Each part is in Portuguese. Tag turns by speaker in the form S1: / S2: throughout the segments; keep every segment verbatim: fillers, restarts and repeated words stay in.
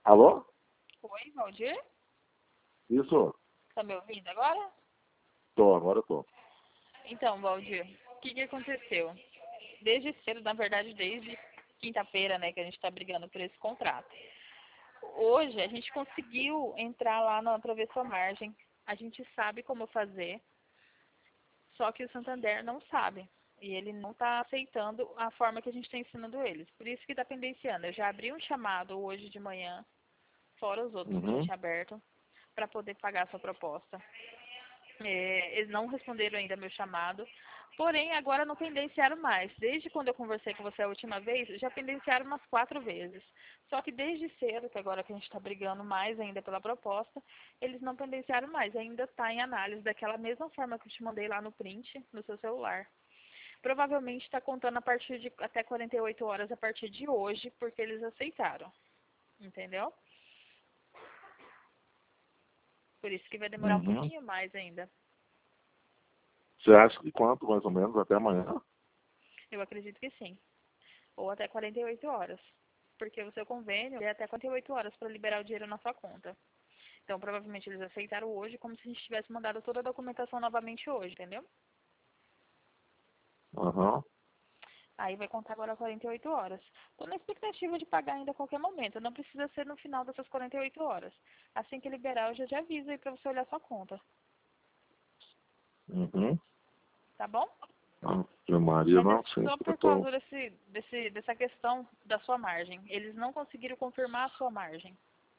S1: Alô?
S2: Oi, Valdir?
S1: Isso?
S2: Tá me ouvindo agora?
S1: Tô, agora eu tô.
S2: Então, Valdir, o que que aconteceu? Desde cedo, na verdade, desde quinta-feira, né, que a gente tá brigando por esse contrato. Hoje, a gente conseguiu entrar lá na pra ver sua margem. A gente sabe como fazer, só que o Santander não sabe. E ele não está aceitando a forma que a gente está ensinando eles. Por isso que está pendenciando. Eu já abri um chamado hoje de manhã, fora os outros que a gente
S1: Uhum.
S2: tinha aberto, para poder pagar a sua proposta. É, eles não responderam ainda meu chamado, porém agora não pendenciaram mais. Desde quando eu conversei com você a última vez, já pendenciaram umas quatro vezes. Só que desde cedo, que agora que a gente está brigando mais ainda pela proposta, eles não pendenciaram mais. Ainda está em análise daquela mesma forma que eu te mandei lá no print, no seu celular. Provavelmente está contando a partir de até quarenta e oito horas a partir de hoje, porque eles aceitaram. Entendeu? Por isso que vai demorar um
S1: Uhum.
S2: pouquinho mais ainda.
S1: Você acha que quanto, mais ou menos, até amanhã?
S2: Eu acredito que sim. Ou até quarenta e oito horas. Porque o seu convênio é até quarenta e oito horas para liberar o dinheiro na sua conta. Então, provavelmente eles aceitaram hoje, como se a gente tivesse mandado toda a documentação novamente hoje, entendeu?
S1: Aham.
S2: Aí vai contar agora quarenta e oito horas. Estou na expectativa de pagar ainda a qualquer momento. Não precisa ser no final dessas quarenta e oito horas. Assim que liberar, eu já te aviso aí para você olhar sua conta.
S1: Uhum.
S2: Tá bom?
S1: Ave Maria,
S2: Mas é
S1: não, sim.
S2: só
S1: Eu
S2: por
S1: tô...
S2: causa desse, desse, dessa questão da sua margem. Eles não conseguiram confirmar a sua margem.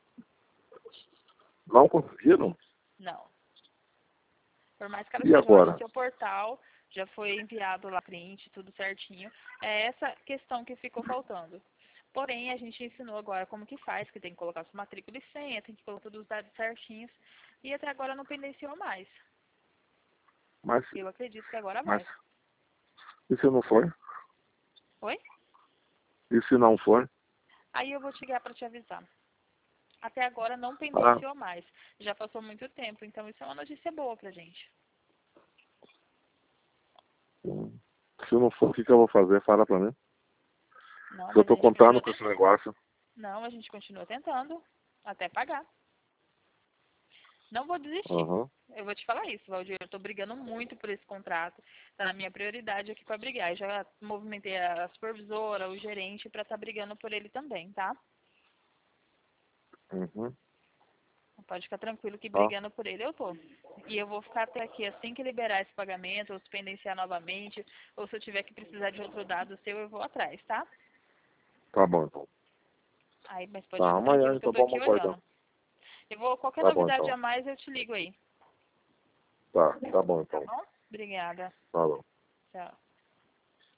S1: Não conseguiram?
S2: Não. Por mais que ela
S1: E
S2: esteja lá no
S1: agora?
S2: seu portal, já foi enviado lá print, tudo certinho. É essa questão que ficou faltando. Porém, a gente ensinou agora como que faz, que tem que colocar sua matrícula e senha, tem que colocar todos os dados certinhos. E até agora não pendenciou mais.
S1: Mas,
S2: Eu acredito que agora
S1: mas,
S2: vai.
S1: e se não for?
S2: Oi?
S1: E se não for?
S2: Aí eu vou te ligar para te avisar. Até agora não
S1: Ah,
S2: pendenciou mais. Já passou muito tempo, então isso é uma notícia boa pra gente.
S1: hum. Se não for, o que, que eu vou fazer? Fala pra mim.
S2: Não,
S1: Se eu
S2: mas a
S1: tô
S2: gente
S1: contando
S2: continua
S1: com esse
S2: tentando.
S1: negócio.
S2: Não, a gente continua tentando até pagar. Não vou desistir.
S1: Aham.
S2: Eu vou te falar isso, Valdir. Eu tô brigando muito por esse contrato. Tá na minha prioridade aqui pra brigar. Eu já movimentei a supervisora, o gerente, pra estar brigando por ele também, tá?
S1: Uhum.
S2: Pode ficar tranquilo que
S1: Tá.
S2: brigando por ele eu tô. E eu vou ficar até aqui assim que liberar esse pagamento, ou se pendenciar novamente, ou se eu tiver que precisar de outro dado seu, eu vou atrás, tá?
S1: Tá bom, então.
S2: Aí, mas pode
S1: Tá,
S2: ficar
S1: amanhã
S2: tranquilo que eu
S1: então
S2: tô
S1: vamos
S2: aqui
S1: acordar.
S2: olhando. Eu vou, qualquer
S1: Tá bom,
S2: novidade
S1: então.
S2: a mais, eu te ligo aí.
S1: Tá, tá bom,
S2: Tá
S1: então.
S2: bom? Obrigada.
S1: Falou.
S2: Tchau.